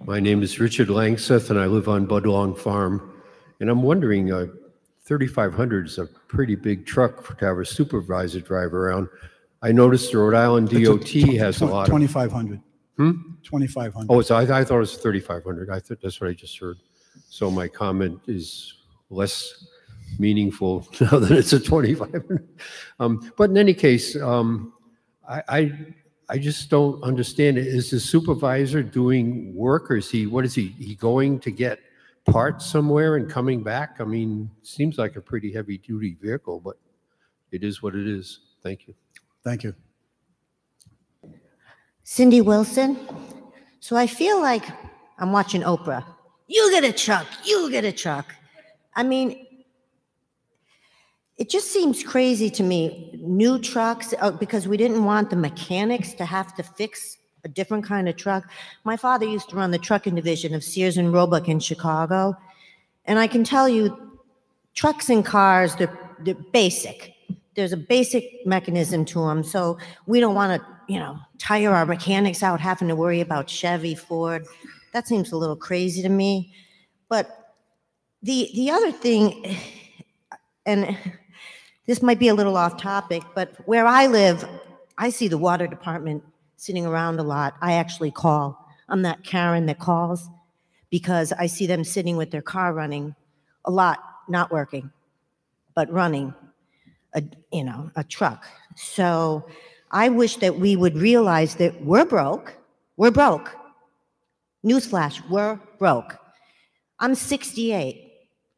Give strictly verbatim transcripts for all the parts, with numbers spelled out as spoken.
My name is Richard Langseth, and I live on Budlong Farm. And I'm wondering, uh, thirty-five hundred is a pretty big truck for, to have a supervisor drive around. I noticed the Rhode Island D O T has a lot of... twenty-five hundred. Hmm? twenty-five hundred. Oh, it's, I, I thought it was thirty-five hundred. I thought that's what I just heard. So my comment is less meaningful now that it's a twenty-five hundred. Um, but in any case, um, I, I I just don't understand it. Is the supervisor doing work, or is he, what is he, he going to get parts somewhere and coming back? I mean, seems like a pretty heavy duty vehicle, but it is what it is. Thank you. Thank you. Cindy Wilson. So I feel like I'm watching Oprah. You get a truck, you get a truck. I mean, it just seems crazy to me. New trucks, uh, because we didn't want the mechanics to have to fix a different kind of truck. My father used to run the trucking division of Sears and Roebuck in Chicago. And I can tell you, trucks and cars, they're, they're basic. There's a basic mechanism to them. So we don't want to, you know, tire our mechanics out having to worry about Chevy, Ford. That seems a little crazy to me. But the, the other thing, and this might be a little off topic, but where I live, I see the water department sitting around a lot. I actually call. I'm that Karen that calls because I see them sitting with their car running a lot, not working, but running a, you know, a truck. So I wish that we would realize that we're broke. We're broke. Newsflash, we're broke. I'm sixty-eight.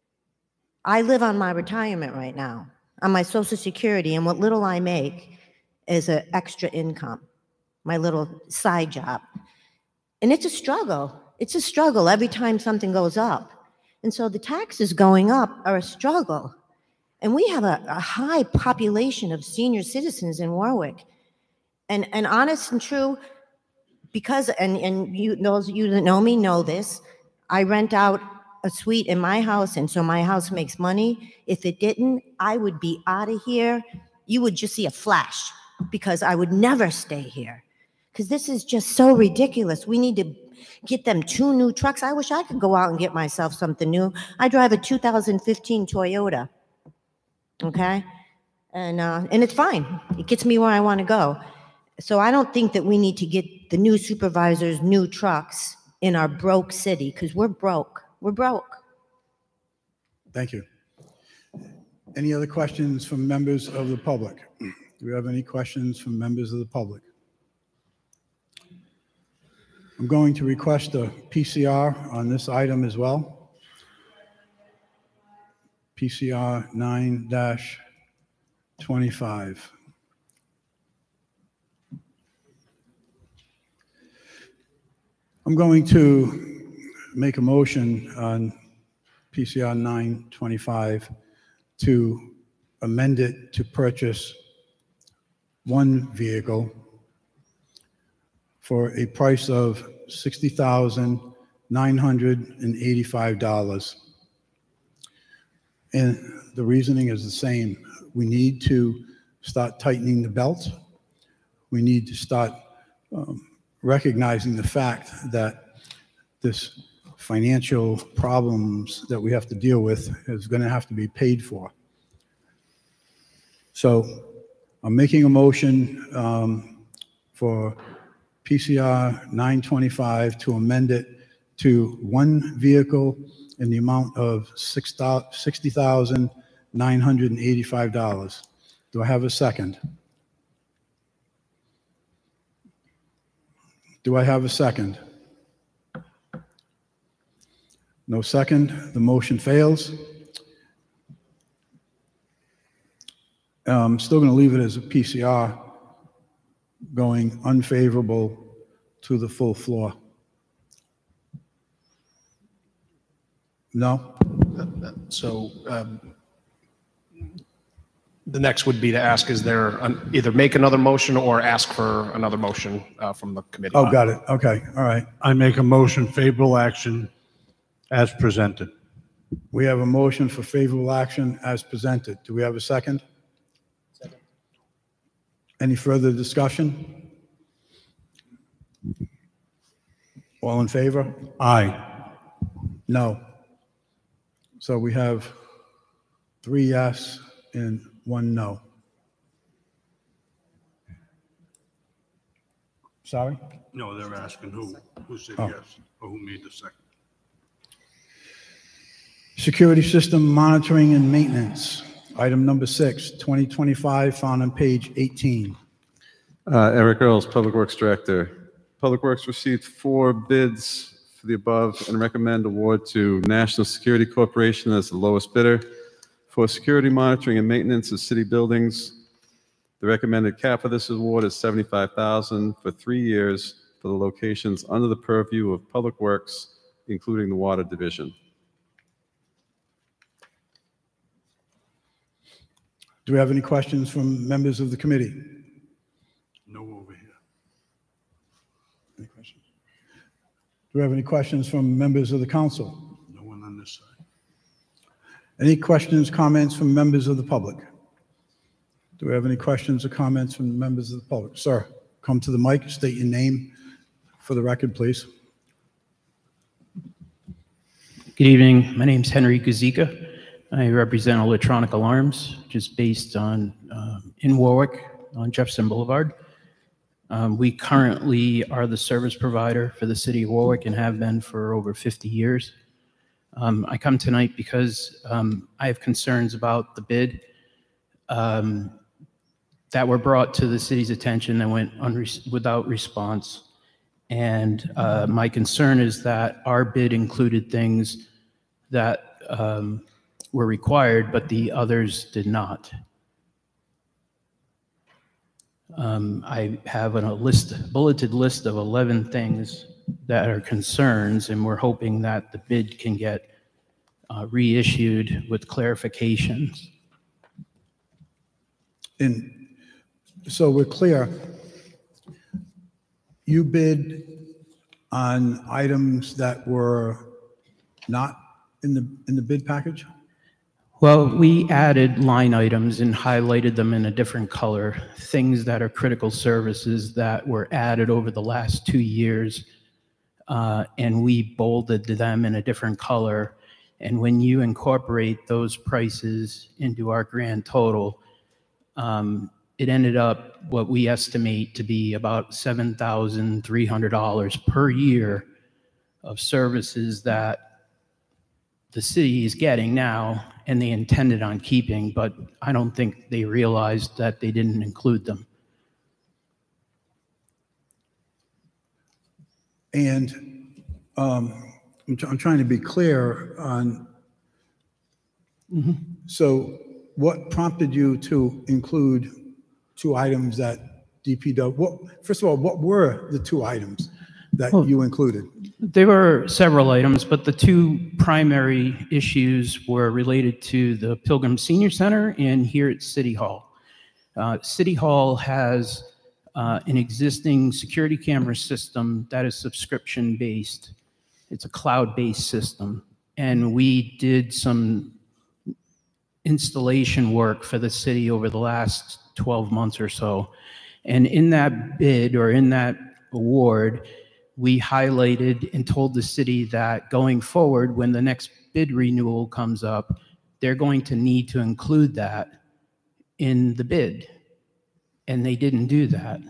I live on my retirement right now, on my Social Security, and what little I make is an extra income, my little side job. And it's a struggle. It's a struggle every time something goes up. And so the taxes going up are a struggle. And we have a, a high population of senior citizens in Warwick. And, and honest and true, because, and, and you, those of you that know me know this, I rent out a suite in my house, and so my house makes money. If it didn't, I would be out of here. You would just see a flash, because I would never stay here. Because this is just so ridiculous. We need to get them two new trucks. I wish I could go out and get myself something new. I drive a two thousand fifteen Toyota, okay? And, uh, and it's fine. It gets me where I want to go. So I don't think that we need to get the new supervisors new trucks in our broke city, because we're broke. We're broke. Thank you. Any other questions from members of the public? Do we have any questions from members of the public? I'm going to request a P C R on this item as well. P C R nine dash twenty-five. I'm going to make a motion on P C R nine twenty-five to amend it to purchase one vehicle for a price of sixty thousand nine hundred eighty-five dollars. And the reasoning is the same. We need to start tightening the belt. We need to start um, recognizing the fact that this financial problems that we have to deal with is going to have to be paid for. So I'm making a motion um, for P C R nine twenty-five to amend it to one vehicle in the amount of sixty thousand nine hundred eighty-five dollars. Do I have a second? Do I have a second? No second. The motion fails. I'm still going to leave it as a P C R, going unfavorable to the full floor. No? So um, the next would be to ask, is there an, either make another motion or ask for another motion uh, from the committee? Oh, got it. Okay. All right. I make a motion favorable action as presented. We have a motion for favorable action as presented. Do we have a second? Second. Any further discussion? All in favor? Aye. No. So we have three yes and one no. Sorry? No, they're asking who, who said Oh. yes, or who made the second. Security system monitoring and maintenance. Item number six, twenty twenty-five, found on page eighteen. Uh, Eric Earls, Public Works Director. Public Works received four bids for the above and recommend award to National Security Corporation as the lowest bidder for security monitoring and maintenance of city buildings. The recommended cap for this award is seventy-five thousand dollars for three years for the locations under the purview of Public Works, including the Water Division. Do we have any questions from members of the committee? No over here. Any questions? Do we have any questions from members of the council? No one on this side. Any questions, comments from members of the public? Do we have any questions or comments from members of the public? Sir, come to the mic, state your name for the record, please. Good evening. My name's Henry Gazika. I represent Electronic Alarms, which is based on um, in Warwick on Jefferson Boulevard. Um, we currently are the service provider for the city of Warwick and have been for over fifty years. Um, I come tonight because um, I have concerns about the bid um, that were brought to the city's attention that went unre- without response. And uh, my concern is that our bid included things that um, were required, but the others did not. Um, I have a list, bulleted list of eleven things that are concerns, and we're hoping that the bid can get uh, reissued with clarifications. And so we're clear, you bid on items that were not in the, in the bid package? Well, we added line items and highlighted them in a different color, things that are critical services that were added over the last two years, uh, and we bolded them in a different color. And when you incorporate those prices into our grand total, um, it ended up what we estimate to be about seven thousand three hundred dollars per year of services that the city is getting now, and they intended on keeping, but I don't think they realized that they didn't include them. And um, I'm, tr- I'm trying to be clear on, Mm-hmm. so what prompted you to include two items that D P W, what, first of all, what were the two items that Well, you included? There were several items, but the two primary issues were related to the Pilgrim Senior Center and here at City Hall. Uh, City Hall has uh, an existing security camera system that is subscription-based. It's a cloud-based system, and we did some installation work for the city over the last twelve months or so. And in that bid, or in that award, we highlighted and told the city that going forward, when the next bid renewal comes up, they're going to need to include that in the bid. And they didn't do that.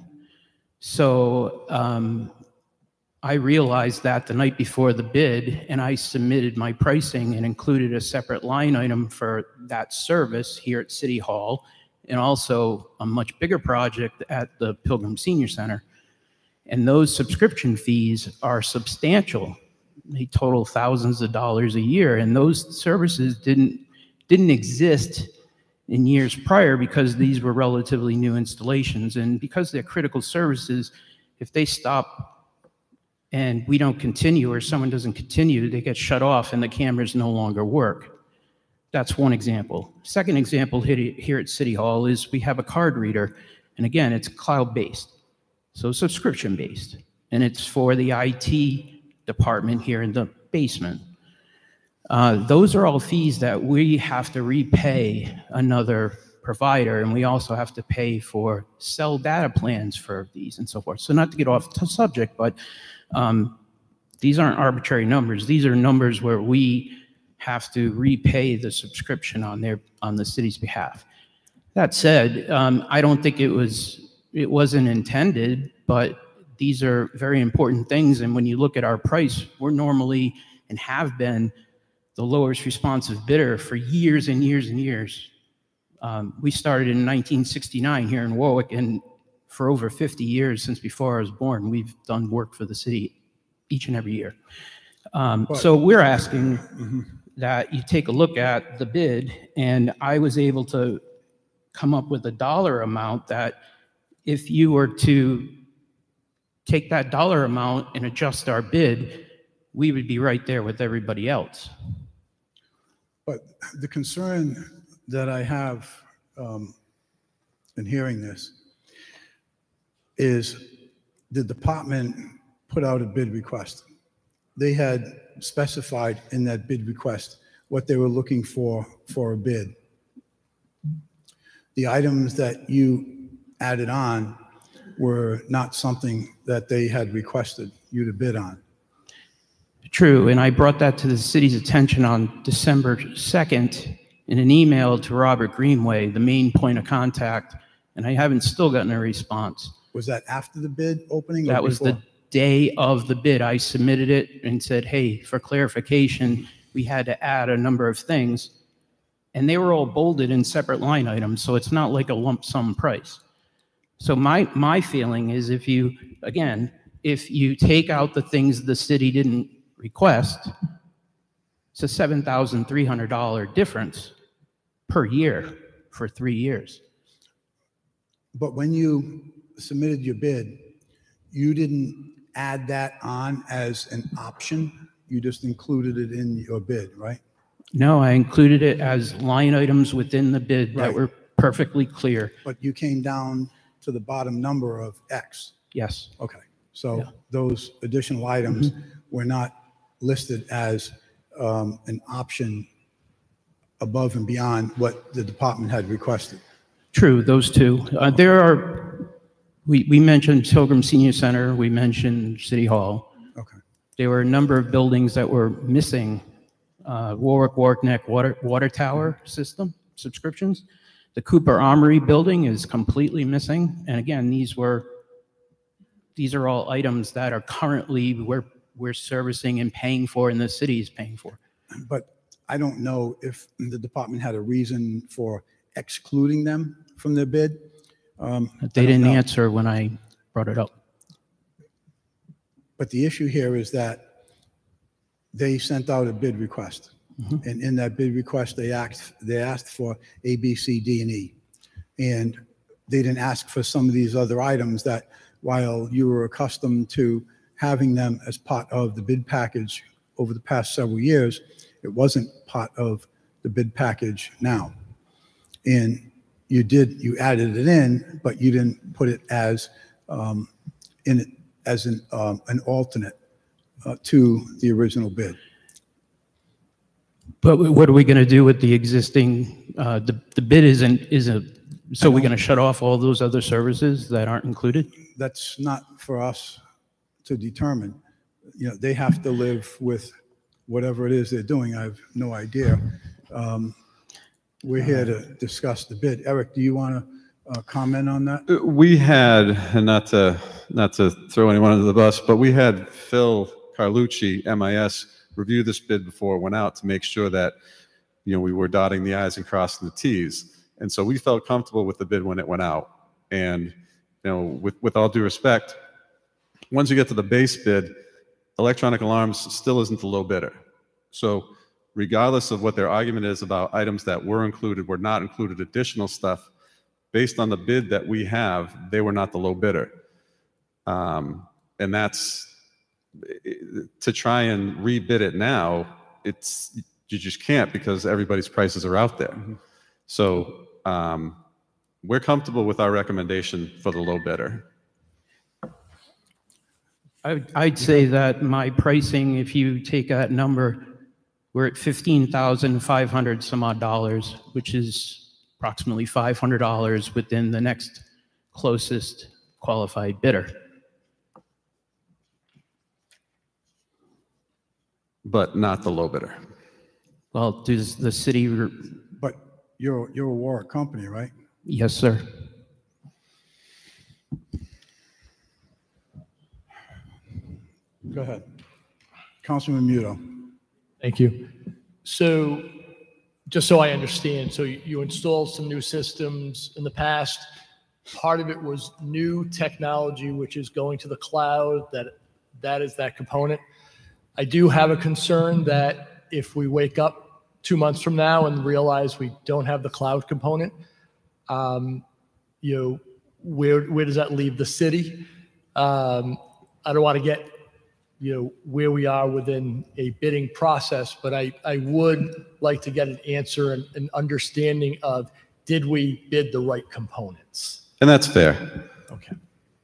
So um, I realized that the night before the bid, and I submitted my pricing and included a separate line item for that service here at City Hall, and also a much bigger project at the Pilgrim Senior Center. And those subscription fees are substantial. They total thousands of dollars a year, and those services didn't didn't exist in years prior because these were relatively new installations. And because they're critical services, if they stop and we don't continue, or someone doesn't continue, they get shut off and the cameras no longer work. That's one example. Second example here at City Hall is we have a card reader, and again, it's cloud-based. So subscription-based, and it's for the I T department here in the basement. Uh, those are all fees that we have to repay another provider, and we also have to pay for cell data plans for these and so forth. So not to get off the subject, but um, These aren't arbitrary numbers. These are numbers where we have to repay the subscription on their, on the city's behalf. That said, um, I don't think it was, it wasn't intended, but these are very important things. And when you look at our price, we're normally and have been the lowest responsive bidder for years and years and years. Um, we started in nineteen sixty-nine here in Warwick, and for over fifty years, since before I was born, we've done work for the city each and every year. Um, so we're asking that you take a look at the bid, and I was able to come up with a dollar amount that if you were to take that dollar amount and adjust our bid, we would be right there with everybody else. But the concern that I have um, in hearing this is the department put out a bid request. They had specified in that bid request what they were looking for for a bid. The items that you added on were not something that they had requested you to bid on. True, and I brought that to the city's attention on December second in an email to Robert Greenway, the main point of contact, and I haven't still gotten a response. Was that after the bid opening? or That was before? the day of the bid. I submitted it and said, hey, for clarification, we had to add a number of things. And they were all bolded in separate line items, so it's not like a lump sum price. So my, my feeling is if you, again, if you take out the things the city didn't request, it's a seven thousand three hundred dollars difference per year for three years. But when you submitted your bid, you didn't add that on as an option? You just included it in your bid, right? No, I included it as line items within the bid that Right. were perfectly clear. But you came down to the bottom number of X. Yes. Okay, so Yeah. those additional items were not listed as um, an option above and beyond what the department had requested. True, those two. Uh, there are, we, we mentioned Pilgrim Senior Center, we mentioned City Hall. Okay, There were a number of buildings that were missing uh, Warwick Warwick Neck water, water tower system subscriptions. The Cooper Armory building is completely missing. And again, these were, these are all items that are currently we're, we're servicing and paying for and the city is paying for. but I don't know if the department had a reason for excluding them from their bid. Um, I They don't didn't know. answer when I brought it up. But the issue here is that they sent out a bid request. And in that bid request, they asked, they asked for A, B, C, D, and E. And they didn't ask for some of these other items that, while you were accustomed to having them as part of the bid package over the past several years, it wasn't part of the bid package now. And you did, you added it in, but you didn't put it as, um, in it as an, um, an alternate uh, to the original bid. But what are we going to do with the existing, uh, the, the bid isn't, isn't, so we're going to shut off all those other services that aren't included? That's not for us to determine. You know, they have to live with whatever it is they're doing. I have no idea. Um, We're here to discuss the bid. Eric, do you want to uh, comment on that? Uh, We had, and not to, not to throw anyone under the bus, but we had Phil Carlucci, M I S, review this bid before it went out to make sure that, you know, we were dotting the i's and crossing the t's. And so we felt comfortable with the bid when it went out. And, you know, with, with all due respect, once you get to the base bid, electronic alarms still isn't the low bidder. So regardless of what their argument is about items that were included, were not included, additional stuff, based on the bid that we have, they were not the low bidder. Um, and that's, to try and rebid it now, it's, you just can't because everybody's prices are out there. So um, we're comfortable with our recommendation for the low bidder. I- I'd say that my pricing, if you take that number, we're at fifteen thousand five hundred some odd dollars, which is approximately five hundred dollars within the next closest qualified bidder. but not the low bidder. Well, does the city, re- But you're, you're a Warwick company, right? yes, sir. Go ahead. Councilman Muto. Thank you. So, just so I understand, so you you installed some new systems in the past. Part of it was new technology, which is going to the cloud, that, that is that component. I do have a concern that if we wake up two months from now and realize we don't have the cloud component, um, you know, where, where does that leave the city? Um, I don't want to get, you know, where we are within a bidding process, but I, I would like to get an answer and an understanding of, did we bid the right components? And that's fair. Okay.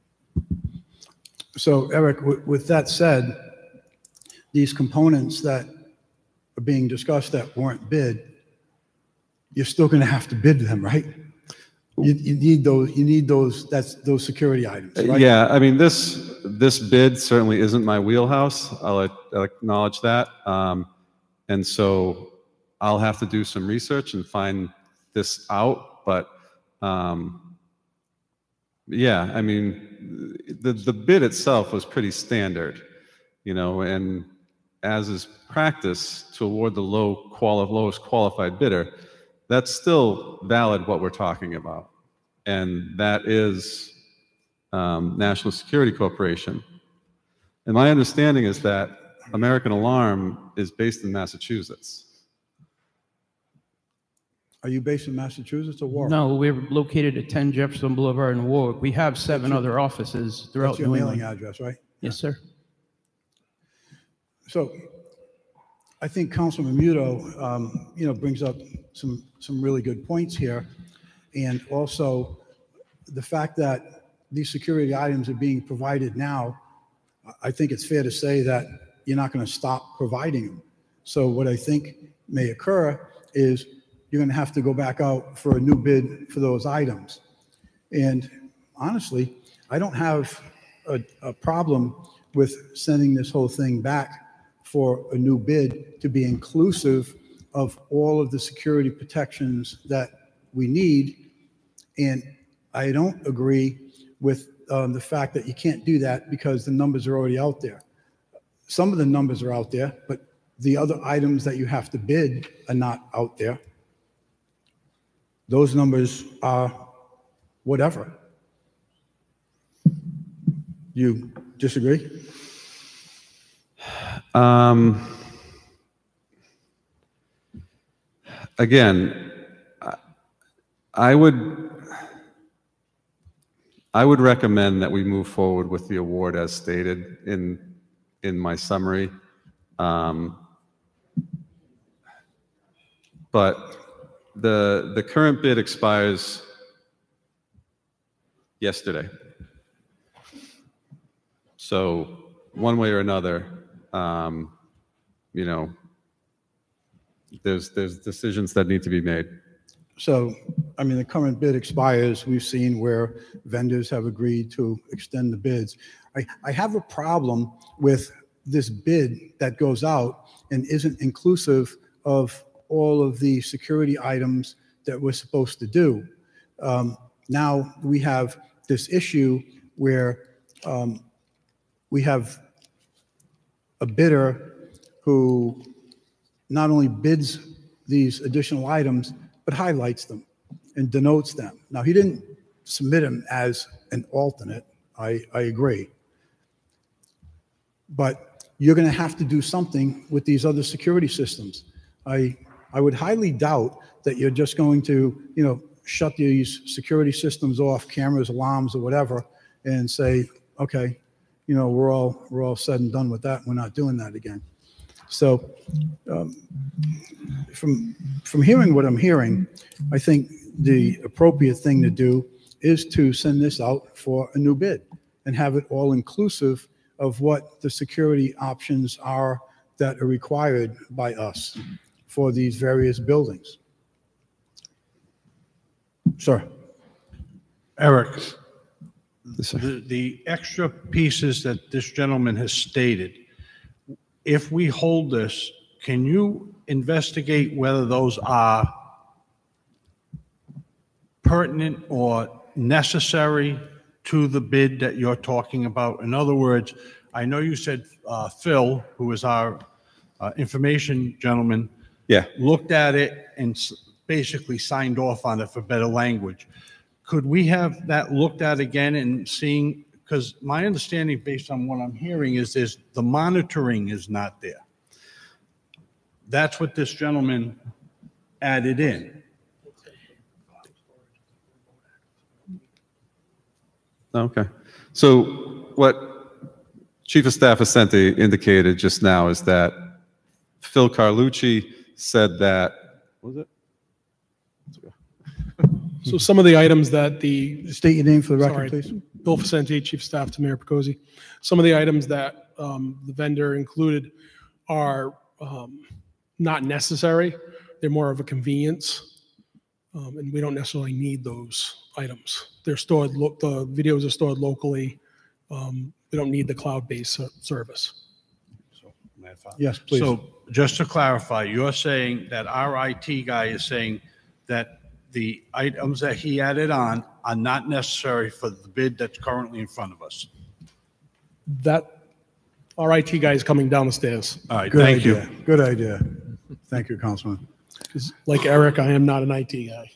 So Eric, with, with that said, these components that are being discussed that weren't bid, you're still going to have to bid them, right? You, you need those, you need those, that's those security items, right? Yeah, I mean, this, this bid certainly isn't my wheelhouse. I'll, I'll acknowledge that. Um, and so I'll have to do some research and find this out, but, um, yeah, I mean, the, the bid itself was pretty standard, you know, and as is practice to award the low quali- lowest qualified bidder, that's still valid what we're talking about. And that is um, National Security Corporation. And my understanding is that American Alarm is based in Massachusetts. Are you based in Massachusetts or Warwick? No, we're located at ten Jefferson Boulevard in Warwick. We have seven other offices throughout That's your New mailing England. address, right? Yes, sir. So I think Councilman Muto, um, you know, brings up some, some really good points here. And also the fact that these security items are being provided now, I think it's fair to say that you're not going to stop providing them. So what I think may occur is you're going to have to go back out for a new bid for those items. And honestly, I don't have a, a problem with sending this whole thing back for a new bid to be inclusive of all of the security protections that we need. And I don't agree with um, the fact that you can't do that because the numbers are already out there. Some of the numbers are out there, but the other items that you have to bid are not out there. Those numbers are whatever. You disagree? Um, again, I- I would, I would recommend that we move forward with the award as stated in, in my summary. Um, but the, the current bid expires yesterday. So one way or another, um, you know, there's, there's decisions that need to be made. So, I mean, the current bid expires. We've seen where vendors have agreed to extend the bids. I, I have a problem with this bid that goes out and isn't inclusive of all of the security items that we're supposed to do. Um, now we have this issue where um, we have a bidder who not only bids these additional items, but highlights them and denotes them. Now, he didn't submit them as an alternate. I, I agree. But you're going to have to do something with these other security systems. I, I would highly doubt that you're just going to, you know, shut these security systems off, cameras, alarms, or whatever, and say, okay, you know, we're all, we're all said and done with that. We're not doing that again. So um, from, from hearing what I'm hearing, I think the appropriate thing to do is to send this out for a new bid and have it all inclusive of what the security options are that are required by us for these various buildings. Sir. Eric, Yes, sir. the, the extra pieces that this gentleman has stated, if we hold this, can you investigate whether those are pertinent or necessary to the bid that you're talking about? In other words, I know you said uh, Phil, who is our uh, information gentleman, Yeah. looked at it and s- basically signed off on it for better language. Could we have that looked at again and seeing, because my understanding based on what I'm hearing is there's, the monitoring is not there. That's what this gentleman added in. Okay. So what Chief of Staff Ascenti indicated just now is that Phil Carlucci said that, what was it? So some of the items that the, State your name for the sorry, record, please. Bill Facenti, Chief of Staff to Mayor Picozzi. Some of the items that um, the vendor included are um, not necessary. They're more of a convenience, um, and we don't necessarily need those items. They're stored, lo- the videos are stored locally. Um, We don't need the cloud-based ser- service. Yes, please. So just to clarify, you're saying that our I T guy is saying that the items that he added on are not necessary for the bid that's currently in front of us? That, our I T guy is coming down the stairs. All right, Good thank you. idea. Good idea. Thank you, Councilman. 'Cause like Eric, I am not an I T guy.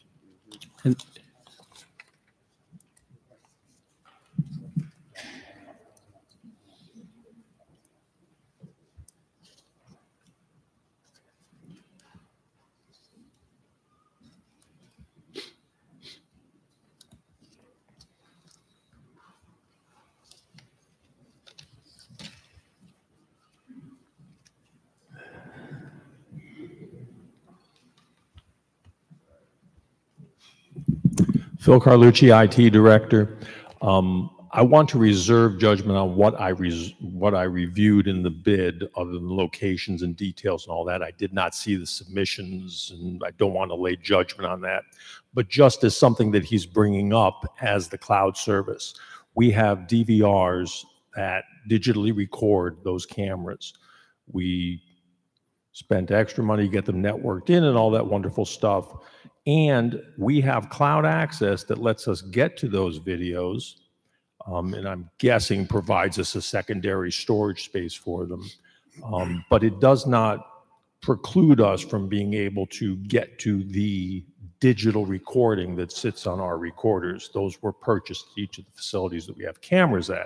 Phil Carlucci, I T Director. Um, I want to reserve judgment on what I res- what I reviewed in the bid, other than locations and details and all that. I did not see the submissions, and I don't want to lay judgment on that. But just as something that he's bringing up as the cloud service, we have D V Rs that digitally record those cameras. We spent extra money to get them networked in and all that wonderful stuff. And we have cloud access that lets us get to those videos, um, and I'm guessing provides us a secondary storage space for them. Um, but it does not preclude us from being able to get to the digital recording that sits on our recorders. Those were purchased at each of the facilities that we have cameras at.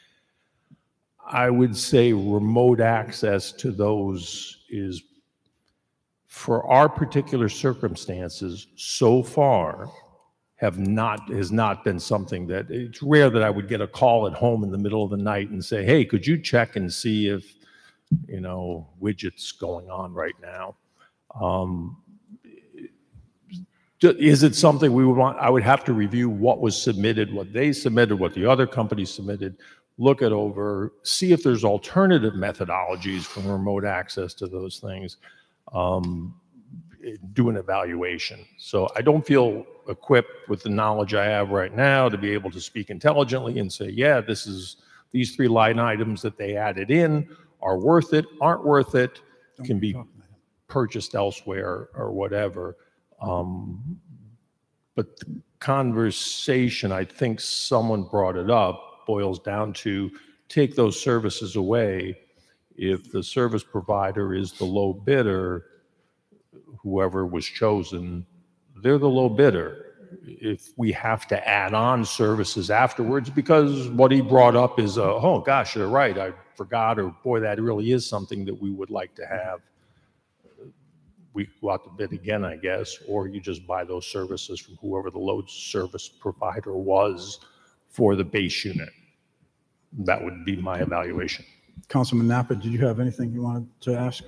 I would say remote access to those is, for our particular circumstances, so far, have not, has not been something that, it's rare that I would get a call at home in the middle of the night and say, hey, could you check and see if, you know, widget's going on right now? Um, is it something we would want? I would have to review what was submitted, what they submitted, what the other companies submitted, look it over, see if there's alternative methodologies for remote access to those things. Um, do an evaluation. So I don't feel equipped with the knowledge I have right now to be able to speak intelligently and say, yeah, this is, these three line items that they added in are worth it, aren't worth it, can be purchased elsewhere or whatever. Um, but the conversation, I think someone brought it up, boils down to take those services away. If the service provider is the low bidder, whoever was chosen, they're the low bidder. If we have to add on services afterwards, because what he brought up is, uh, oh gosh, you're right, I forgot, or boy, that really is something that we would like to have. We go out to bid again, I guess, or you just buy those services from whoever the load service provider was for the base unit. That would be my evaluation. Councilman Napa, did you have anything you wanted to ask?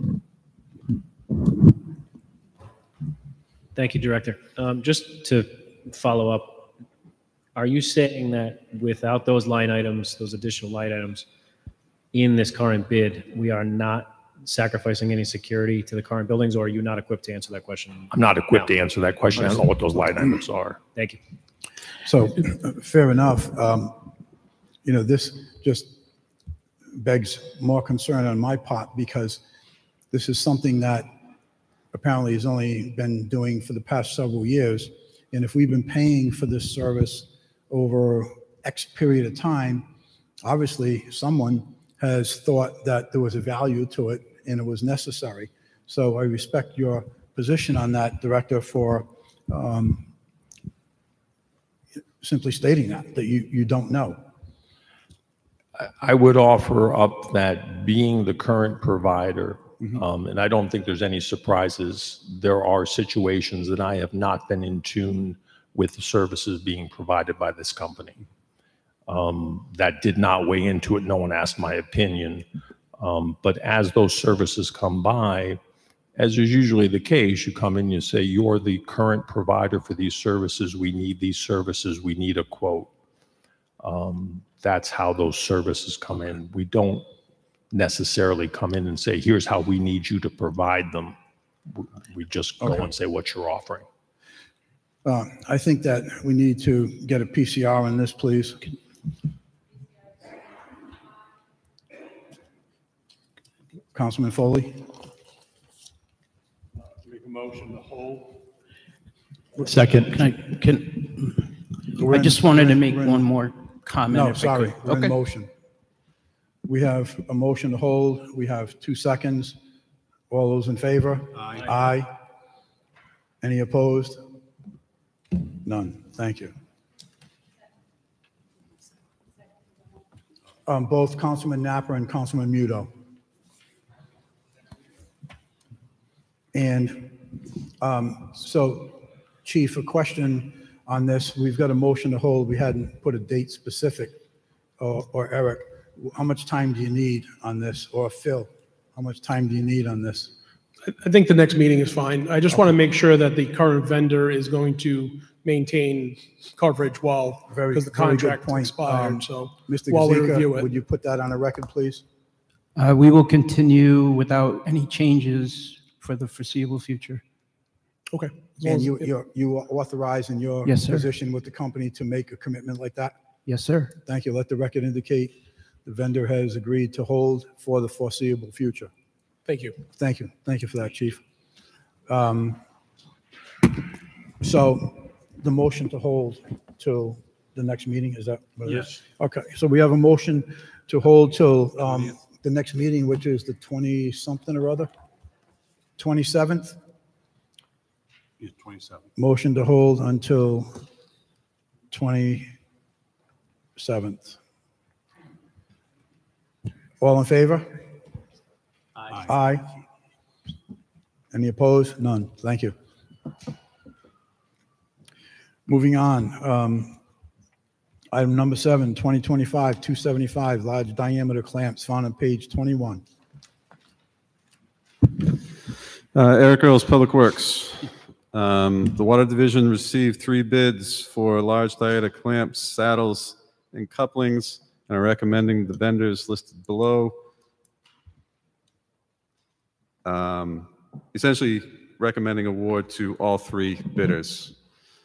Thank you, Director. Um, just to follow up, are you saying that without those line items, those additional line items in this current bid, we are not sacrificing any security to the current buildings, or are you not equipped to answer that question? I'm not equipped now? to answer that question. I don't know what those line items are. Thank you. So, uh, fair enough. Um, You know, this just begs more concern on my part, because this is something that apparently has only been doing for the past several years. And if we've been paying for this service over X period of time, obviously someone has thought that there was a value to it and it was necessary. So I respect your position on that, Director, for um, simply stating that, that you, you don't know. I would offer up that being the current provider, um, and I don't think there's any surprises, there are situations that I have not been in tune with the services being provided by this company. Um, that did not weigh into it. No one asked my opinion. Um, but as those services come by, as is usually the case, you come in, you say, you're the current provider for these services. We need these services. We need a quote. Um, that's how those services come in. We don't necessarily come in and say, here's how we need you to provide them. We just go Okay. and say what you're offering. Uh, I think that we need to get a P C R on this, please. Councilman Foley? Make a motion to hold. Second. Can I, can, We're I in- just wanted we're to in- make we're in- one more comment. No, if I sorry, could. we're in Okay. motion. We have a motion to hold. We have two seconds. All those in favor? Aye. Aye. Any opposed? None. Thank you. Um, both Councilman Napper and Councilman Muto. And um, so, Chief, a question on this. We've got a motion to hold. We hadn't put a date specific. Or, or Eric, how much time do you need on this? Or Phil, how much time do you need on this? I think the next meeting is fine. I just want to make sure that the current vendor is going to maintain coverage while, Very, because the very good contract point. Um, expired, so Mister while we Gazika, review would it. you put that on a record, please? Uh, we will continue without any changes for the foreseeable future. Okay. As long And as- you, you're, you are authorized in your Yes, sir. position with the company to make a commitment like that? Yes, sir. Thank you. Let the record indicate the vendor has agreed to hold for the foreseeable future. Thank you. Thank you. Thank you for that, Chief. Um, So the motion to hold till the next meeting, is that what it is? Yes. Okay, so we have a motion to hold till um, the next meeting, which is the twenty-something or other? twenty-seventh? Yeah, twenty-seven. Motion to hold until twenty-seventh. All in favor? Aye. Aye. Any opposed? None. Thank you. Moving on. um, Item number seven, twenty twenty-five two seventy-five, large diameter clamps found on page twenty-one. Uh, Eric Earls, Public Works. Um, The Water Division received three bids for large diameter clamps, saddles, and couplings, and are recommending the vendors listed below. Um, Essentially recommending award to all three bidders.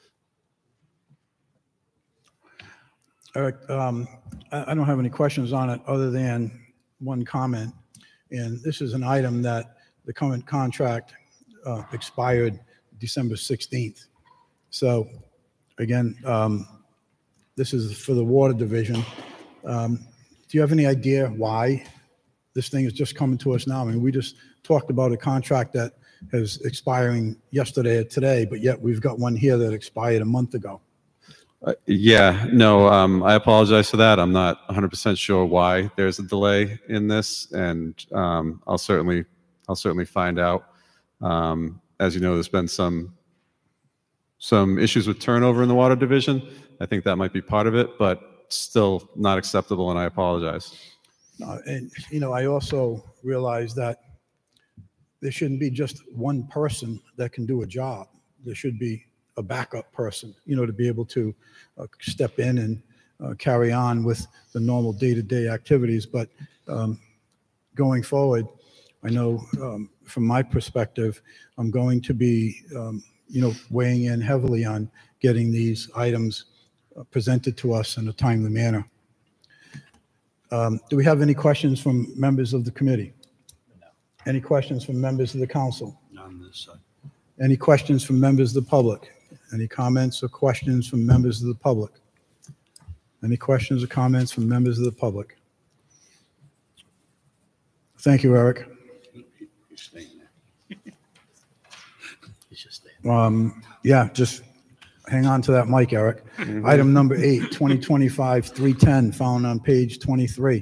Eric, um, I I don't have any questions on it other than one comment. And this is an item that the current contract uh, expired December sixteenth. So again, um, this is for the Water Division. Um, Do you have any idea why this thing is just coming to us now? I mean, we just talked about a contract that is expiring yesterday or today, but yet we've got one here that expired a month ago. Uh, Yeah, no, um, I apologize for that. I'm not one hundred percent sure why there's a delay in this, and um, I'll certainly, I'll certainly find out. Um, As you know, there's been some, some issues with turnover in the Water Division. I think that might be part of it, but still not acceptable, and I apologize. Uh, And, you know, I also realize that there shouldn't be just one person that can do a job. There should be a backup person, you know, to be able to uh, step in and uh, carry on with the normal day-to-day activities. But um, going forward, I know um, from my perspective, I'm going to be, um, you know, weighing in heavily on getting these items uh, presented to us in a timely manner. Um, Do we have any questions from members of the committee? Any questions from members of the council? On this side. Any questions from members of the public? Any comments or questions from members of the public? Any questions or comments from members of the public? Thank you, Eric. Um, Yeah, just hang on to that mic, Eric. Item number eight, twenty twenty-five three ten, found on page twenty-three.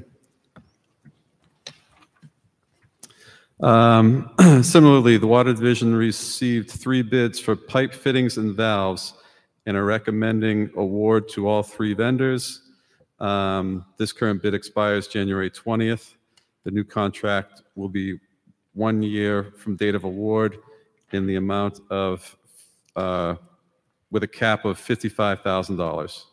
Um, Similarly, the Water Division received three bids for pipe fittings and valves and are recommending award to all three vendors. Um, This current bid expires January twentieth. The new contract will be one year from date of award in the amount of, uh, with a cap of fifty-five thousand dollars.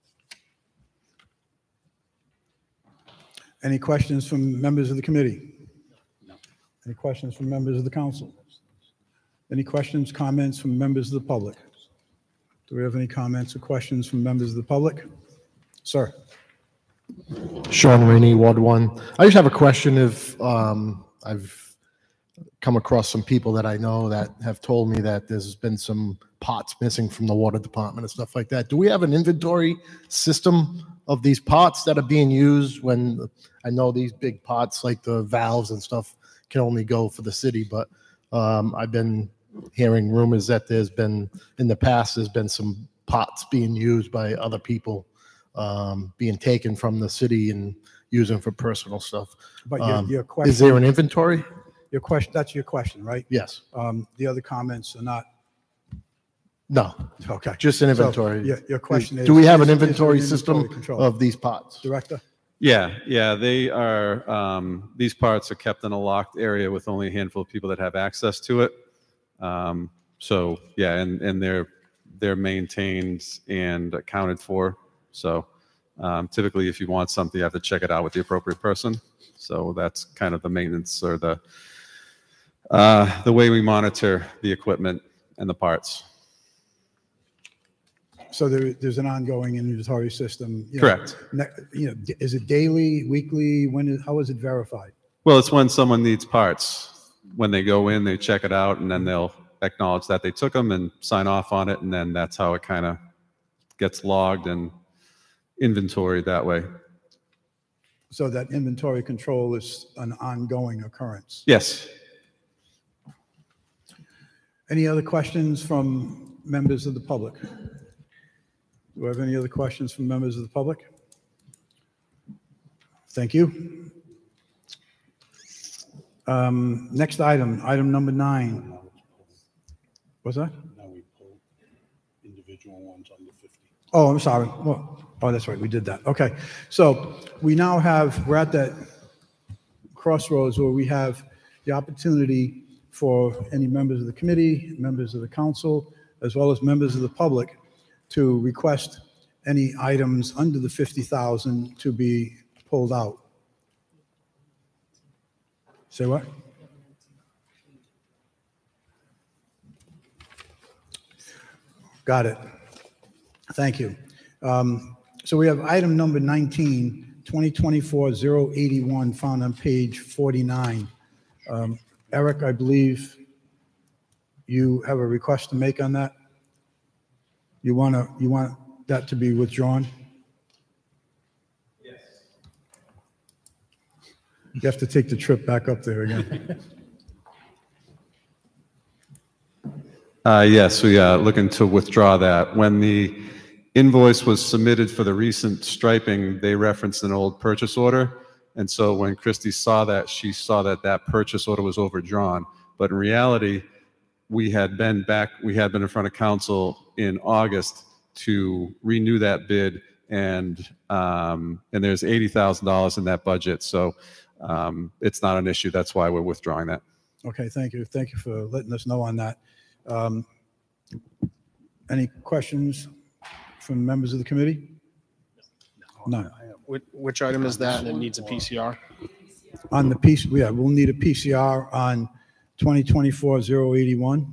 Any questions from members of the committee? Any questions from members of the council? Any questions, comments from members of the public? Do we have any comments or questions from members of the public? Sir? Sean Rainey, Ward One. I just have a question. If um, I've come across some people that I know that have told me that there's been some pots missing from the water department and stuff like that. Do we have an inventory system of these pots that are being used when, I know these big pots like the valves and stuff can only go for the city, but um, I've been hearing rumors that there's been, in the past, there's been some pots being used by other people, um, being taken from the city and using for personal stuff. But your, Um, your question. Is there an inventory? Your question, that's your question, right? Yes. Um, The other comments are not, No, okay. just an So, inventory. Your, your question is. Do we have an is- is there inventory an system inventory control? of these pots? Director? Yeah, yeah, they are, um, these parts are kept in a locked area with only a handful of people that have access to it. Um, so, yeah, and, and they're, they're maintained and accounted for. So, um, typically if you want something, you have to check it out with the appropriate person. So that's kind of the maintenance or the, uh, the way we monitor the equipment and the parts. So there, there's an ongoing inventory system? you know, Correct. ne- You know, d- is it daily, weekly? When is, how is it verified? Well, it's when someone needs parts. When they go in, they check it out, and then they'll acknowledge that they took them and sign off on it, and then that's how it kind of gets logged and inventoried that way. So that inventory control is an ongoing occurrence? Yes. Any other questions from members of the public? Do we have any other questions from members of the public? Thank you. Um, Next item, item number nine. What's that? Now we pull individual ones under fifty. Oh, I'm sorry. Well, oh, that's right, we did that. Okay. So we now have, we're at that crossroads where we have the opportunity for any members of the committee, members of the council, as well as members of the public to request any items under the fifty thousand to be pulled out. Say what? Got it. Thank you. Um, So we have item number nineteen, twenty twenty-four oh eighty-one, found on page forty-nine. Um, Eric, I believe you have a request to make on that? You want to, you want that to be withdrawn? Yes. You have to take the trip back up there again. Uh, yes, we are looking to withdraw that. When the invoice was submitted for the recent striping, they referenced an old purchase order. And so when Christie saw that, she saw that that purchase order was overdrawn. But in reality, we had been back, we had been in front of council in August to renew that bid. And, um, and there's eighty thousand dollars in that budget. So um, it's not an issue. That's why we're withdrawing that. Okay, thank you. Thank you for letting us know on that. Um, Any questions from members of the committee? None. Which, which item is that? And it needs a P C R? On the piece, yeah, we'll need a P C R on twenty twenty-four oh eighty-one.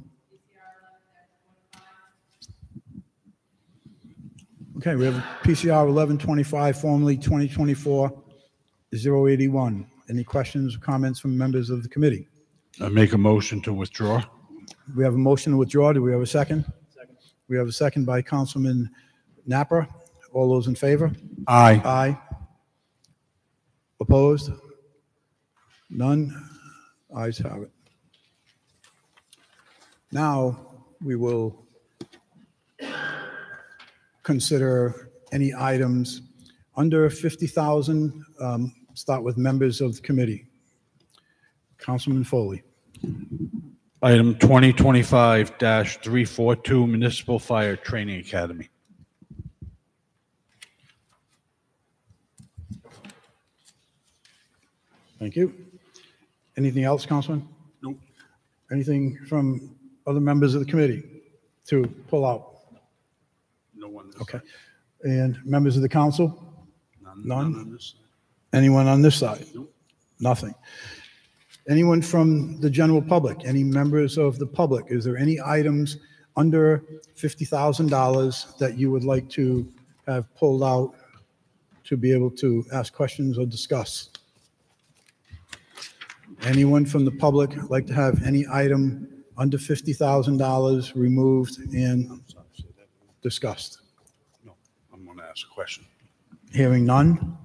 Okay, we have a P C R eleven twenty-five, formerly twenty twenty-four zero eighty-one. Any questions or comments from members of the committee? I make a motion to withdraw. We have a motion to withdraw. Do we have a second? Second. We have a second by Councilman Napper. All those in favor? Aye. Aye. Opposed? None? Ayes have it. Now, we will consider any items under fifty thousand. Um, start with members of the committee. Councilman Foley. Item twenty twenty-five dash three forty-two Municipal Fire Training Academy. Thank you. Anything else, Councilman? Nope. Anything from other members of the committee to pull out? No one. Okay. And members of the council? None. None? on this side. Anyone on this side? Nope. Nothing. Anyone from the general public? Any members of the public? Is there any items under fifty thousand dollars that you would like to have pulled out to be able to ask questions or discuss? Anyone from the public like to have any item under fifty thousand dollars removed and discussed? No, I'm going to ask a question. Hearing none.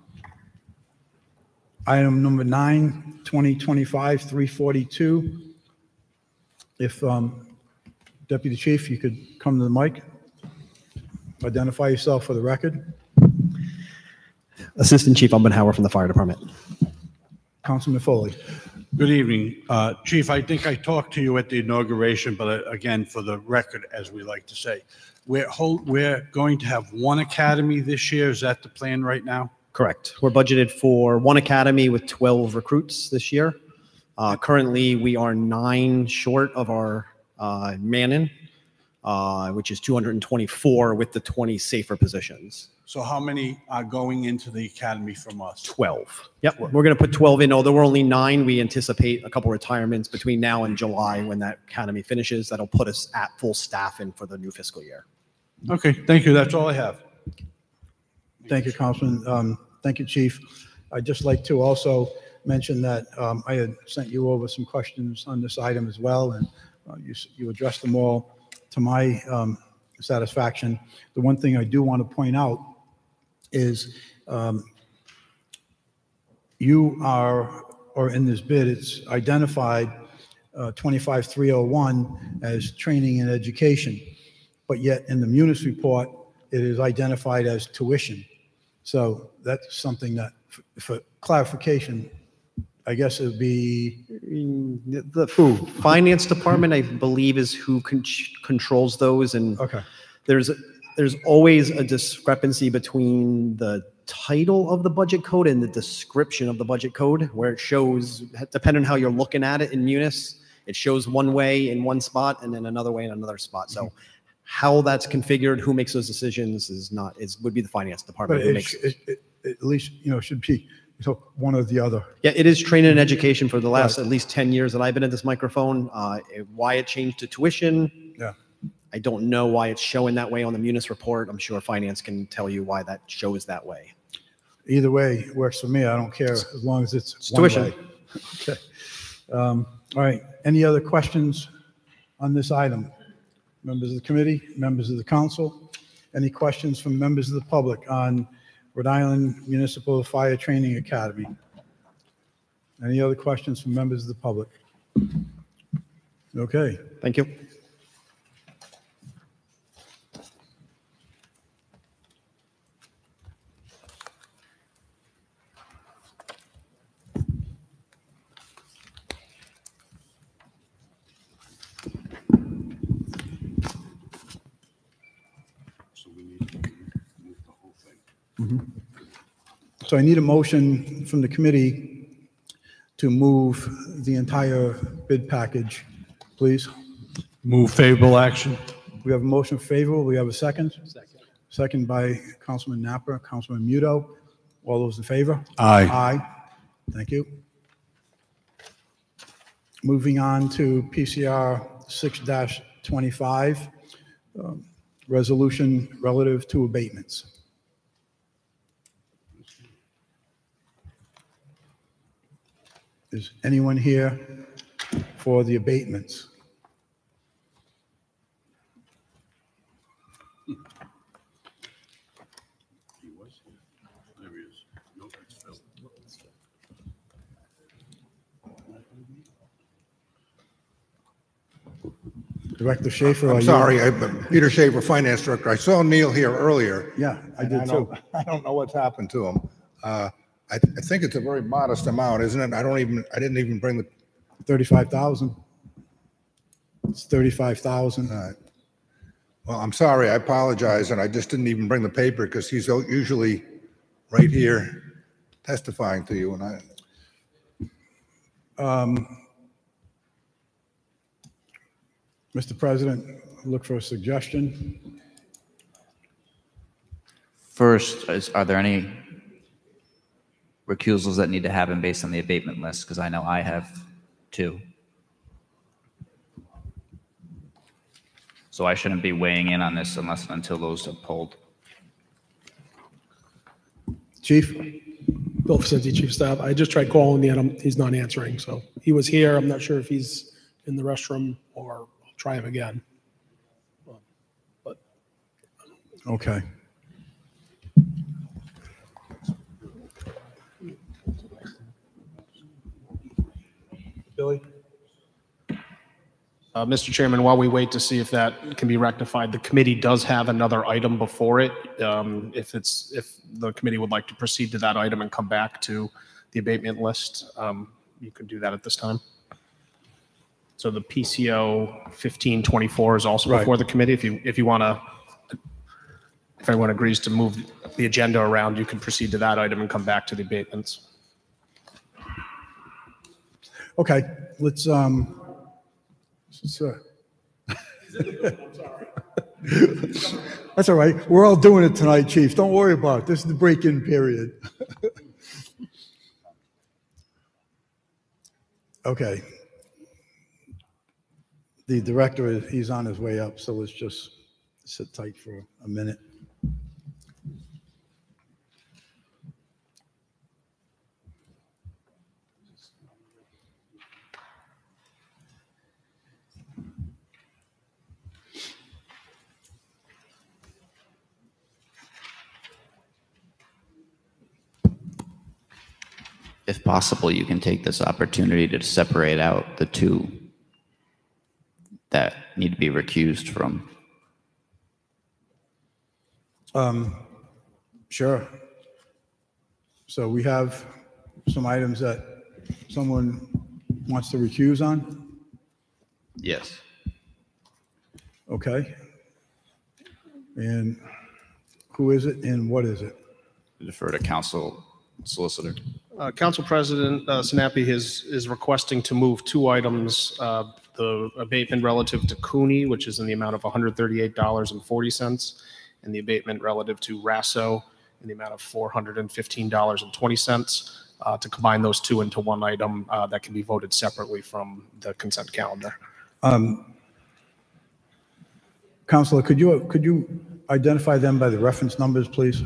Item number nine, twenty twenty-five three forty-two. If um, Deputy Chief, you could come to the mic. Identify yourself for the record. Assistant Chief Umbenhauer from the Fire Department. Councilman Foley. Good evening. Uh, Chief, I think I talked to you at the inauguration, but uh, again, for the record, as we like to say, we're, whole, we're going to have one academy this year. Is that the plan right now? Correct. We're budgeted for one academy with twelve recruits this year. Uh, currently, we are nine short of our uh, man-in, uh, which is two hundred twenty-four with the twenty safer positions. So how many are going into the academy from us? twelve. Yep, we're going to put twelve in. Although we're only nine, we anticipate a couple retirements between now and July when that academy finishes. That'll put us at full staff in for the new fiscal year. Okay, thank you. That's all I have. Thank you, Councilman. Um, Thank you, Chief. I'd just like to also mention that um, I had sent you over some questions on this item as well, and uh, you, you addressed them all to my um, satisfaction. The one thing I do want to point out is um, you are, or in this bid, it's identified uh, twenty-five three oh one as training and education, but yet in the Munis report, it is identified as tuition. So that's something that, for, for clarification, I guess it would be. The finance department, I believe, is who con- controls those, and Okay. there's there's always a discrepancy between the title of the budget code and the description of the budget code, where it shows, depending on how you're looking at it in Munis, it shows one way in one spot and then another way in another spot. So. Mm-hmm. How that's configured, who makes those decisions is not, is, would be the finance department But who it, makes. it, it, at least, you know, should be so one or the other. Yeah, it is training and education for the last Right. at least ten years that I've been at this microphone. Uh, why it changed to tuition, Yeah. I don't know why it's showing that way on the Munis report. I'm sure finance can tell you why that shows that way. Either way works for me. I don't care as long as it's, It's one tuition. way. Okay. Um, all right. Any other questions on this item? Members of the committee, members of the council, any questions from members of the public on Rhode Island Municipal Fire Training Academy? Any other questions from members of the public? Okay. Thank you. So I need a motion from the committee to move the entire bid package, please. Move favorable action. We have a motion favorable. We have a second? Second. Second by Councilman Napper, Councilman Muto. All those in favor? Aye. Aye. Thank you. Moving on to P C R six twenty-five, um, resolution relative to abatements. Is anyone here for the abatements? Director Schaefer, are I'm you? sorry, I'm Peter Schaefer, Finance Director. I saw Neil here earlier. Yeah, I and did don't- too. I don't know what's happened to him. Uh, I, th- I think it's a very modest amount, isn't it? I don't even, I didn't even bring the, thirty-five thousand. It's thirty-five thousand. uh, well, I'm sorry, I apologize, and I just didn't even bring the paper because he's o- usually right here testifying to you, and I, Um, Mister President, look for a suggestion. First, is, are there any recusals that need to happen based on the abatement list? Because I know I have two. So I shouldn't be weighing in on this unless and until those are pulled. Chief? Bill Facenti, Chief of Staff. I just tried calling the item. He's not answering. So he was here. I'm not sure if he's in the restroom or I'll try him again. But Okay. Billy? Uh, Mister Chairman, while we wait to see if that can be rectified, the committee does have another item before it. Um, If it's, if the committee would like to proceed to that item and come back to the abatement list, um, you could do that at this time. So the P C O fifteen twenty-four is also Right. before the committee. If you, if you want to, if everyone agrees to move the agenda around, you can proceed to that item and come back to the abatements. Okay, let's, um, sir. That's all right. We're all doing it tonight, Chief. Don't worry about it. This is the break-in period. Okay. The director, he's on his way up, so let's just sit tight for a minute. If possible, you can take this opportunity to separate out the two that need to be recused from. Um, Sure. So we have some items that someone wants to recuse on? Yes. Okay. And who is it and what is it? Defer to council solicitor. Uh, Council President uh, Sinapi is, is requesting to move two items, uh, the abatement relative to Cooney, which is in the amount of one hundred thirty-eight dollars and forty cents, and the abatement relative to Rasso in the amount of four hundred fifteen dollars and twenty cents, uh, to combine those two into one item uh, that can be voted separately from the consent calendar. Um, Counselor, could you, could you identify them by the reference numbers, please?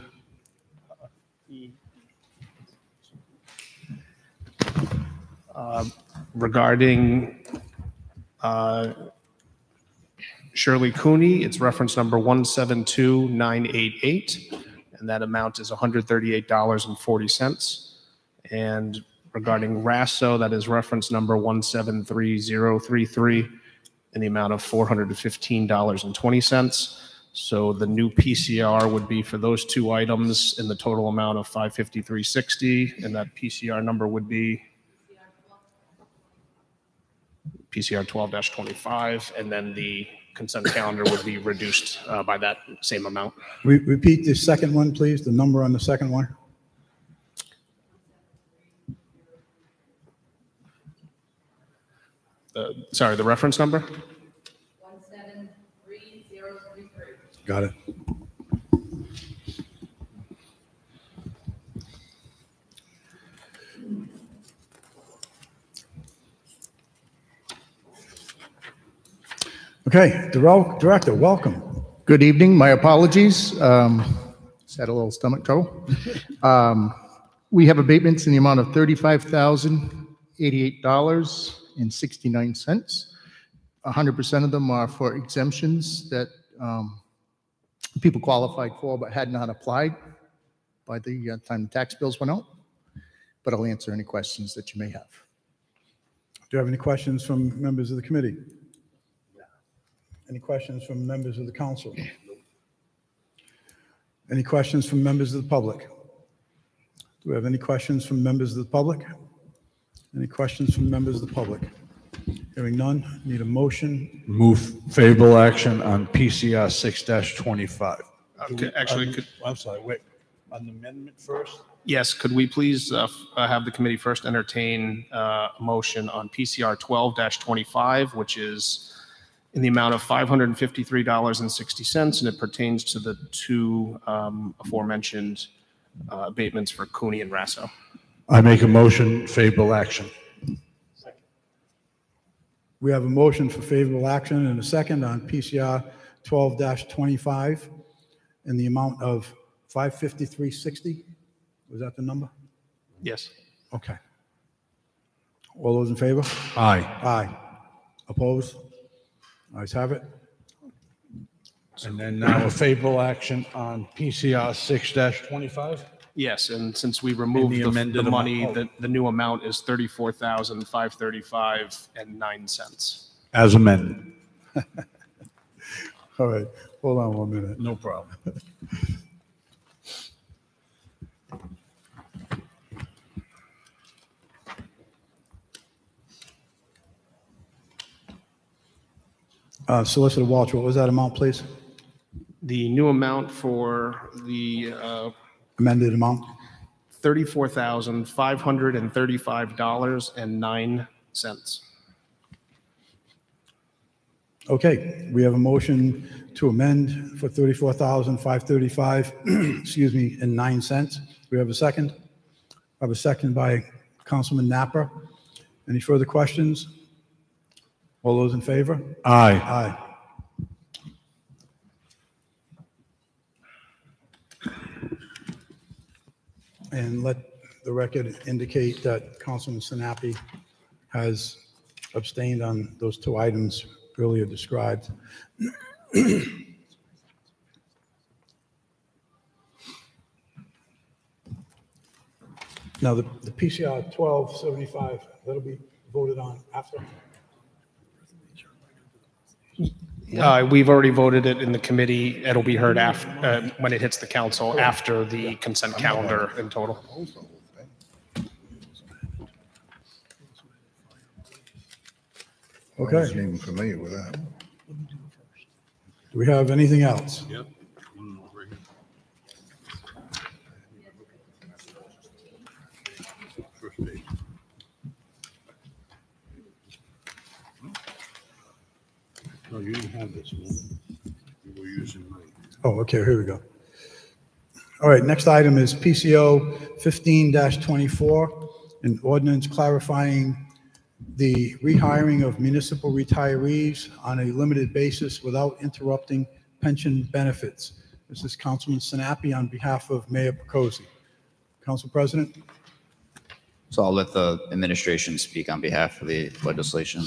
Uh, Regarding uh, Shirley Cooney, it's reference number one seven two nine eight eight, and that amount is one hundred thirty-eight dollars and forty cents. And regarding Rasso, that is reference number one seven three zero three three, in the amount of four hundred fifteen dollars and twenty cents. So the new P C R would be for those two items in the total amount of five hundred fifty-three dollars and sixty cents, and that P C R number would be P C R twelve twenty-five, and then the consent calendar would be reduced uh, by that same amount. Re- Repeat the second one, please, the number on the second one. Uh, Sorry, the reference number? one seven three zero three three. Got it. Okay, Direct- Director, welcome. Good evening. My apologies. Um, Just had a little stomach trouble. Um, We have abatements in the amount of thirty-five thousand eighty-eight dollars and sixty-nine cents. one hundred percent of them are for exemptions that um, people qualified for but had not applied by the uh, time the tax bills went out. But I'll answer any questions that you may have. Do you have any questions from members of the committee? Any questions from members of the council? Any questions from members of the public? Do we have any questions from members of the public? Any questions from members of the public? Hearing none, need a motion. Move favorable action on P C R six twenty-five. Okay, actually, could, I'm sorry, wait, on the amendment first? yes, could we please uh, f- uh, have the committee first entertain uh, a motion on P C R twelve twenty-five, which is in the amount of five hundred fifty-three dollars and sixty cents, and it pertains to the two um, aforementioned uh, abatements for Cooney and Rasso. I make a motion, favorable action. We have a motion for favorable action and a second on P C R twelve twenty-five in the amount of five fifty-three sixty. Was that the number? Yes. Okay. All those in favor? Aye. Aye. Opposed? Ayes have it. And then now a favorable action on P C R six twenty-five? Yes, and since we removed the the, amended the money, amount. the, the new amount is thirty-four thousand five thirty-five and nine cents. As amended. All right, hold on one minute. No problem. Uh, Solicitor Walsh, what was that amount, please? The new amount for the uh, Amended amount? thirty-four thousand five hundred thirty-five dollars and nine cents. Okay, we have a motion to amend for thirty-four thousand five hundred thirty-five dollars, excuse me, and nine cents. We have a second? I have a second by Councilman Napper. Any further questions? All those in favor? Aye. Aye. And let the record indicate that Councilman Sinapi has abstained on those two items earlier described. Now, the, the P C R twelve seventy-five, that'll be voted on after? Uh, We've already voted it in the committee. It'll be heard after, uh, when it hits the council, after the consent calendar in total. I wasn't even familiar with that. Do we have anything else? Yep. No, you didn't have this one. You were using mine. Oh, okay, here we go. All right, next item is P C O fifteen twenty-four, an ordinance clarifying the rehiring of municipal retirees on a limited basis without interrupting pension benefits. This is Councilman Sinapi on behalf of Mayor Picozzi. Council President? So I'll let the administration speak on behalf of the legislation.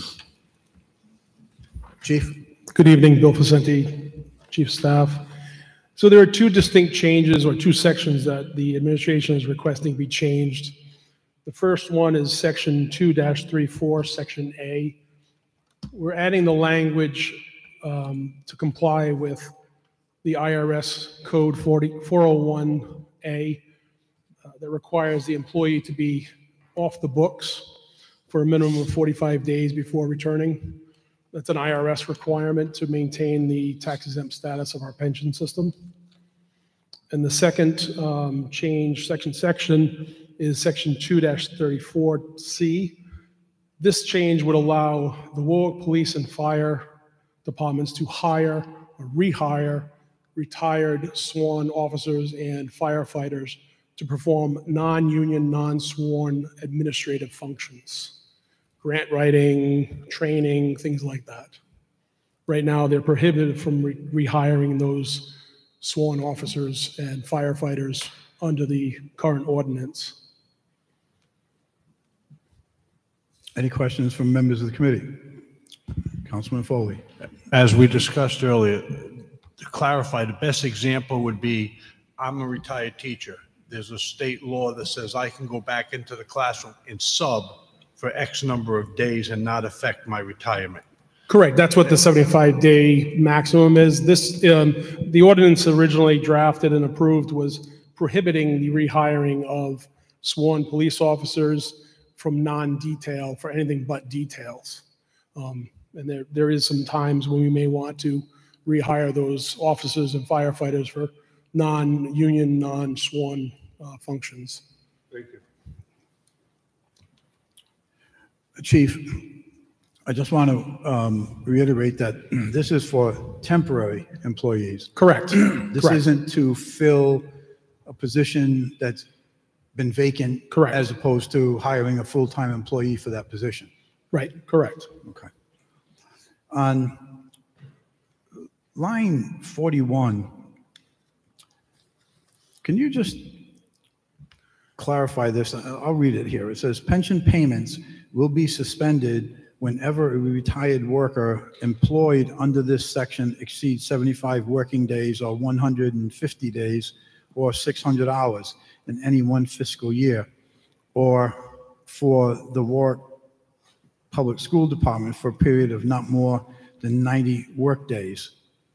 Chief? Good evening, Bill Facenti, Chief of Staff. So there are two distinct changes or two sections that the administration is requesting be changed. The first one is section two thirty-four, section A. We're adding the language um, to comply with the I R S code four oh one A uh, that requires the employee to be off the books for a minimum of forty-five days before returning. That's an I R S requirement to maintain the tax exempt status of our pension system. And the second um, change, section section, is section two thirty-four C. This change would allow the Warwick Police and Fire departments to hire or rehire retired sworn officers and firefighters to perform non-union, non-sworn administrative functions. Grant writing, training, things like that. Right now, they're prohibited from re rehiring those sworn officers and firefighters under the current ordinance. Any questions from members of the committee? Councilman Foley. As we discussed earlier, to clarify, the best example would be, I'm a retired teacher. There's a state law that says I can go back into the classroom and sub for X number of days and not affect my retirement. Correct. That's what the seventy-five day maximum is. This, um, the ordinance originally drafted and approved was prohibiting the rehiring of sworn police officers from non-detail for anything but details. Um, and there, there is some times when we may want to rehire those officers and firefighters for non-union, non-sworn uh, functions. Thank you. Chief, I just want to um, reiterate that this is for temporary employees. Correct. This Correct. isn't to fill a position that's been vacant. Correct. As opposed to hiring a full-time employee for that position. Right, correct. Okay. On line forty-one, can you just clarify this? I'll read it here. It says pension payments will be suspended whenever a retired worker employed under this section exceeds seventy-five working days or one hundred fifty days or six hundred hours in any one fiscal year, or for the Warwick Public School Department for a period of not more than ninety work days.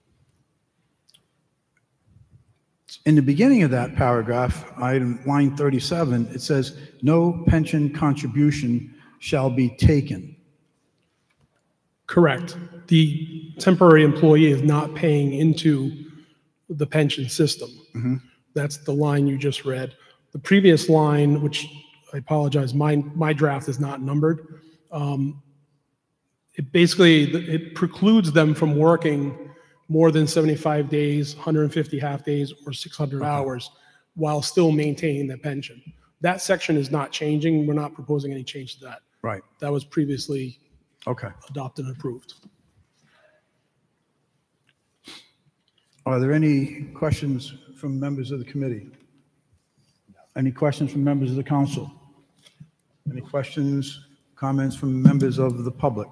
In the beginning of that paragraph, item line thirty-seven, it says, no pension contribution shall be taken. Correct. The temporary employee is not paying into the pension system. Mm-hmm. That's the line you just read. The previous line, which I apologize, my, my draft is not numbered. Um, it basically, it precludes them from working more than seventy-five days, one hundred fifty half days, or six hundred hours while still maintaining the pension. That section is not changing. We're not proposing any change to that. Right. That was previously Okay. adopted and approved. Are there any questions from members of the committee? Any questions from members of the council? Any questions, comments from members of the public?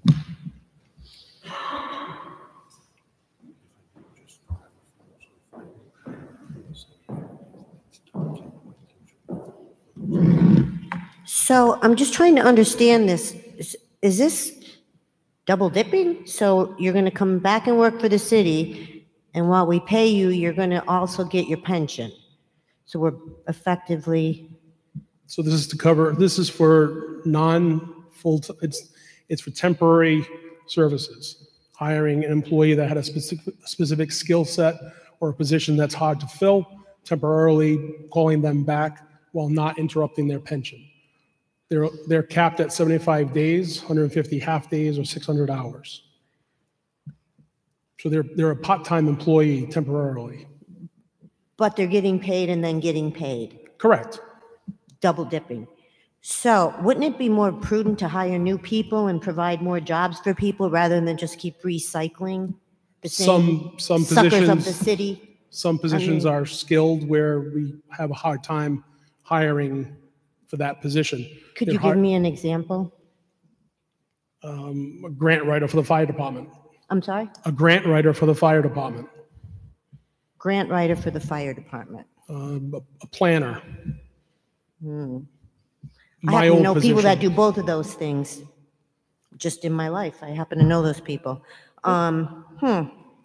So I'm just trying to understand this. Is, is this double dipping? So you're going to come back and work for the city, and while we pay you, you're going to also get your pension. So we're effectively. So this is to cover, this is for non-full, it's, it's for temporary services. Hiring an employee that had a specific, specific skill set or a position that's hard to fill, temporarily calling them back while not interrupting their pension. They're, they're capped at seventy-five days, one hundred fifty half days, or six hundred hours. So they're, they're a part-time employee temporarily. But they're getting paid and then getting paid. Correct. Double dipping. So wouldn't it be more prudent to hire new people and provide more jobs for people rather than just keep recycling the same Some, some suckers positions. of the city? Some positions mean- are skilled where we have a hard time hiring for that position. Could They're you hard- give me an example? Um, a grant writer for the fire department. I'm sorry? A grant writer for the fire department. Grant writer for the fire department. Um, a, a planner. Hmm. I My happen to old know people that do position. both of those things. Just in my life, I happen to know those people. Um, hmm.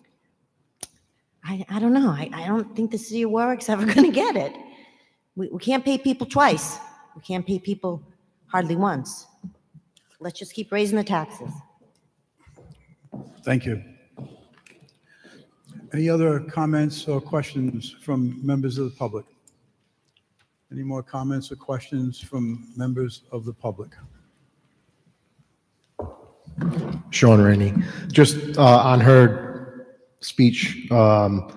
I, I don't know. I, I don't think the city of Warwick's ever going to get it. We, we can't pay people twice. We can't pay people hardly once. Let's just keep raising the taxes. Thank you. Any other comments or questions from members of the public? Any more comments or questions from members of the public? Sean Rainey, just uh, on her speech, um,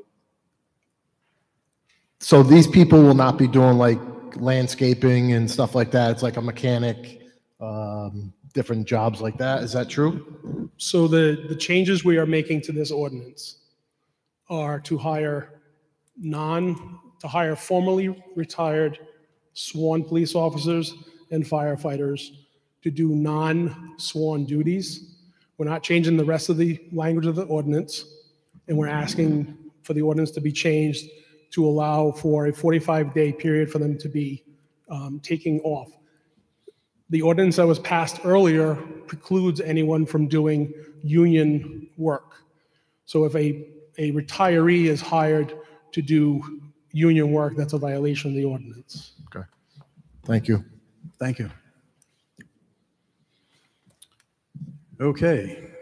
so these people will not be doing like landscaping and stuff like that. It's like a mechanic, um, different jobs like that. Is that true? So the, the changes we are making to this ordinance are to hire non, to hire formerly retired sworn police officers and firefighters to do non-sworn duties. We're not changing the rest of the language of the ordinance, and we're asking for the ordinance to be changed to allow for a forty-five day period for them to be um, taking off. The ordinance that was passed earlier precludes anyone from doing union work. So if a, a retiree is hired to do union work, that's a violation of the ordinance. Okay. Thank you. Thank you. Okay.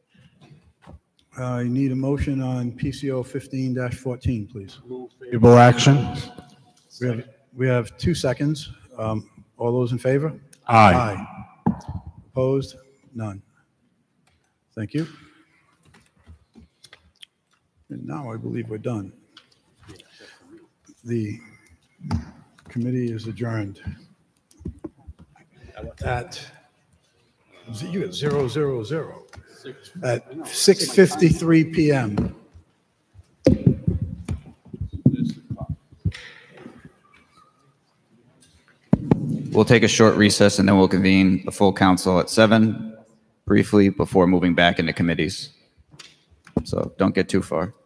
I need a motion on P C O fifteen fourteen, please. Favorable action. We have, we have two seconds. Um, All those in favor? Aye. Opposed? None. Thank you. And now I believe we're done. The committee is adjourned at, you got zero, zero, zero, at six fifty-three PM. We'll take a short recess and then we'll convene the full council at seven briefly before moving back into committees. So don't get too far.